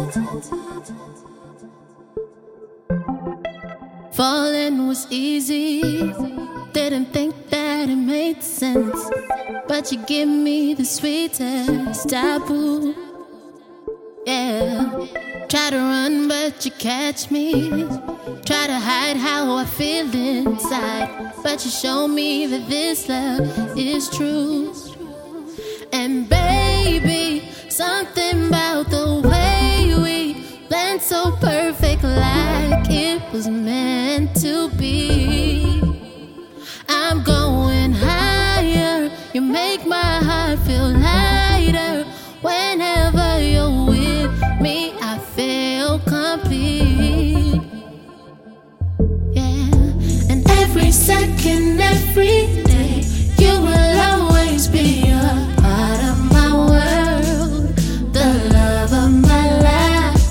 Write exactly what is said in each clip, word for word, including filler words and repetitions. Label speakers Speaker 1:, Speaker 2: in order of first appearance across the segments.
Speaker 1: Falling was easy, didn't think that it made sense, but you give me the sweetest taboo. Yeah, try to run but you catch me, try to hide how I feel inside, but you show me that this love is true. And baby, something about the way we blend so perfect, like it was meant to be. I'm going higher, you make my heart feel lighter. Whenever you're with me, I feel complete. Yeah, and every second, every day, you will always be a part of my world, the love of my life.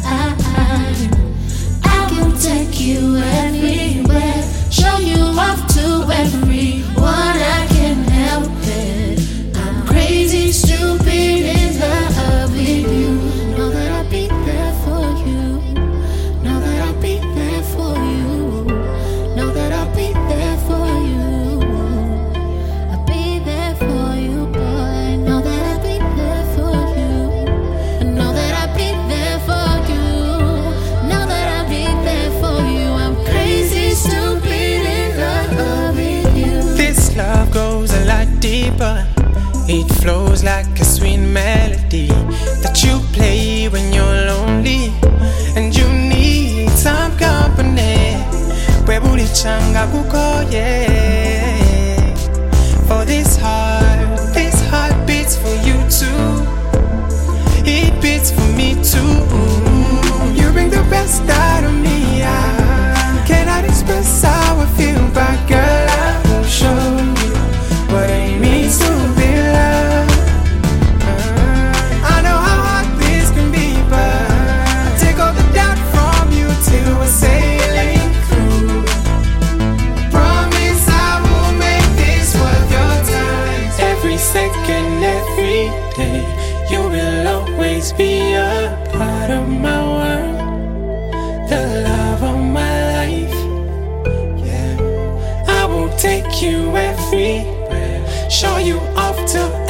Speaker 1: I can take you everywhere, show you off to everyone. I can help it. I'm crazy, stupid in love with you. Know that I'll be there for you. Know that I'll be there for you. Know that I'll be there for you. I'll be there for you, boy. Know that I'll be there for you. I know that I'll be there for you. Know that I'll be there for you. I'm crazy, stupid in love with you.
Speaker 2: This love goes a lot deeper. It flows like a sweet melody that you play when you're lonely and you need some company. Webuli changa kukoye. For this heart, this heart beats for you too. It beats for me too. You bring the best out of me. I cannot express how I feel, but girl, I will show you what it means to be loved. I know how hard this can be, but I take all the doubt from you till we're sailing through. Promise I will make this worth your time. Every second, every day, you will always be a part of my world, the love of my life. Yeah, I will take you everywhere, show you off to